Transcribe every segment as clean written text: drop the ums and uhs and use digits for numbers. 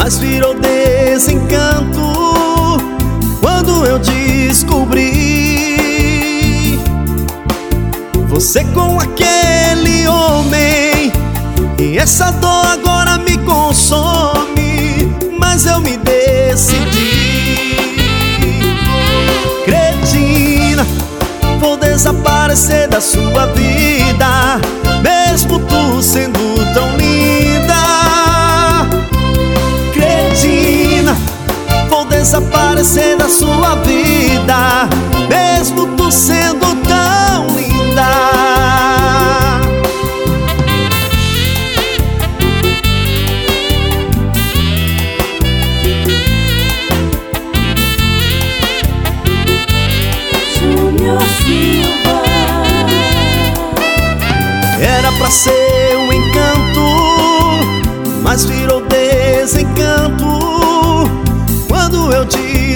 mas virou desencanto quando eu descobri você com aquele homem. E essa dor agora me consome, mas eu me decidi. Cretina, vou desaparecer da sua vida, mesmo tu sendo tão linda. Cretina, vou desaparecer da sua vida, mesmo tu sendo tão linda. Era pra ser um encanto, mas virou desencanto quando eu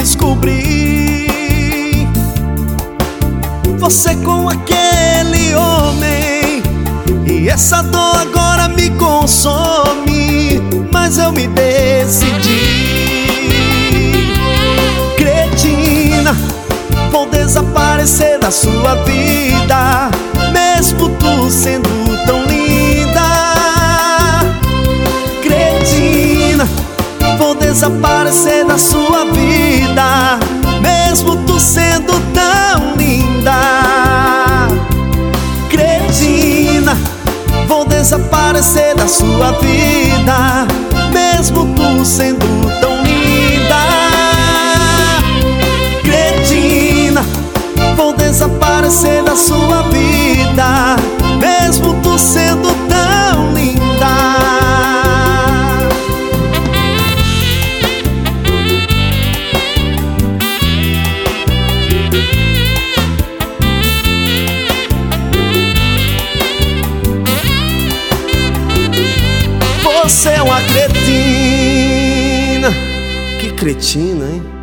descobri você com aquele homem. E essa dor agora me consome, mas eu me decidi. Cretina, vou desaparecer da sua vida, mesmo tu sendo tão linda. Cretina, vou desaparecer da sua vida, mesmo tu sendo tão linda. Cretina, vou desaparecer da sua vida, mesmo tu sendo tão linda. Cretina, vou desaparecer da sua vida, mesmo tu sendo tão linda. Você é uma cretina. Que cretina, hein?